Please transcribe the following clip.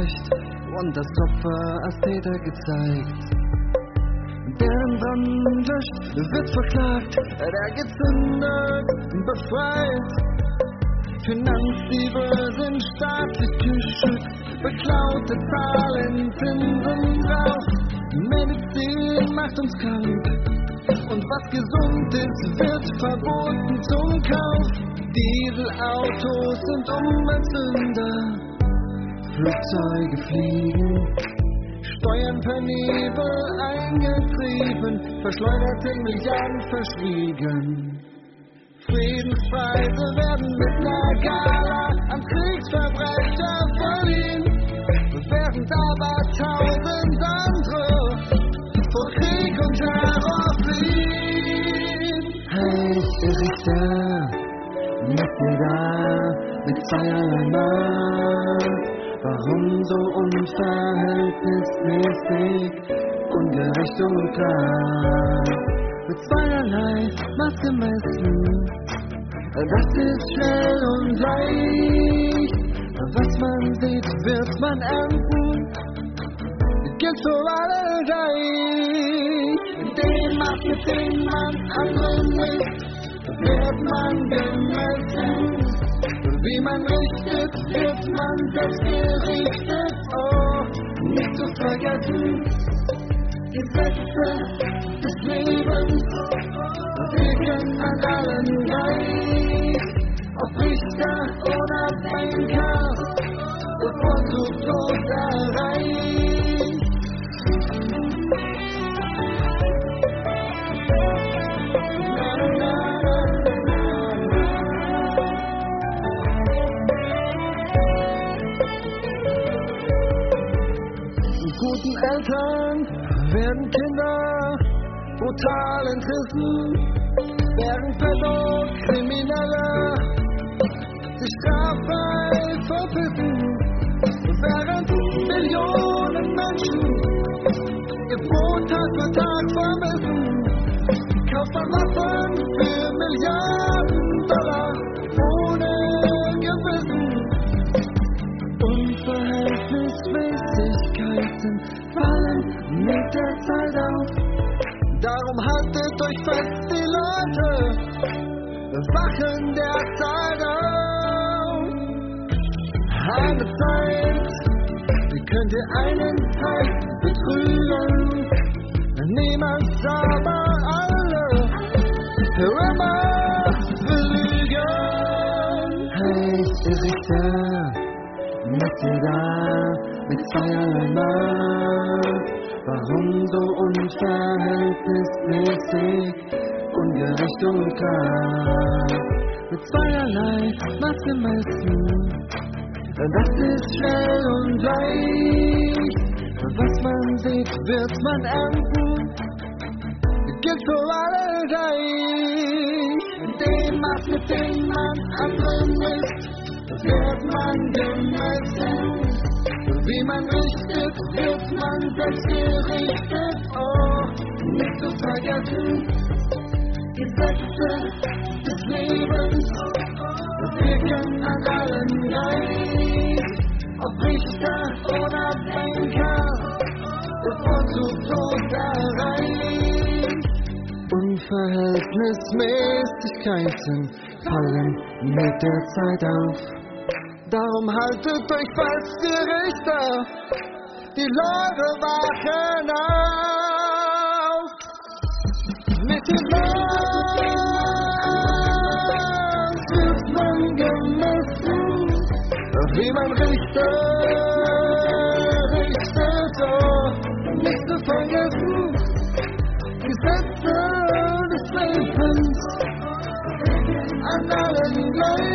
Recht und das Opfer als Täter gezeigt. Der den Brand löscht, wird verklagt, der gezündet, befreit. Finanzdiebe sind staatlich geschützt, beklaute Zahlen, Zinsen drauf. Medizin macht uns krank und was gesund ist, wird verboten zum Kauf. Dieselautos sind Umweltsünder, Flugzeuge fliegen, Steuern per Nebel eingetrieben, verschleuderte Milliarden verschwiegen. Friedenspreise werden mit einer Gala an Kriegsverbrecher verliehen, während aber tausend andere vor Krieg und Terror fliehen. Hey, Richter, bist du da mit zweierlei Macht? Warum so unverhältnismäßig, ungerecht und klar? Mit zweierlei Macht gemessen, das ist schnell und leicht. Was man sieht, wird man ernten, gilt für alle gleich. Den Macht, mit dem man anderen nicht, wird man gemessen. Wie man richtet, wird man selbst gerichtet. Oh, nicht zu vergessen, Gesetze des Lebens wirken an allen gleich. Ob Richter oder Banker, bevorzugt oder reich. Guten Eltern werden Kinder brutal entrissen, während Pädokriminelle sich straffrei verpissen, während Millionen Menschen ihr Brot Tag für Tag vermissen. Kauft man Waffen für Milliarden Dollar ohne Gewissen. Unverhältnismäßigkeiten fallen mit der Zeit auf. Darum haltet euch fest, die Leute wachen der Zeit auf. Eine Zeit, wie könnt ihr einen Teil betrügen? Niemals, aber alle für immer belügen. Hey, Richter, bist du da mit zweierlei Macht? Warum so unverhältnismäßig, ungerecht und klar? Mit zweierlei Macht gemessen, das ist schnell und leicht. Was man sieht, wird man ernten, gilt für alle gleich. Den Macht, mit dem man anderen misst, wird man gemessen. Wie man richtet, wird man selbst gerichtet. Oh, nicht zu vergessen, Gesetze des Lebens wirken an allen gleich. Ob Richter oder Banker, bevorzugt oder reich. Unverhältnismäßigkeiten fallen mit der Zeit auf. Darum haltet euch fest, die Richter, die Leute wachen auf. Mit dem Maß wird man gemessen, wie man richtet, oh, nicht zu vergessen, Gesetze des Lebens an allen gleich.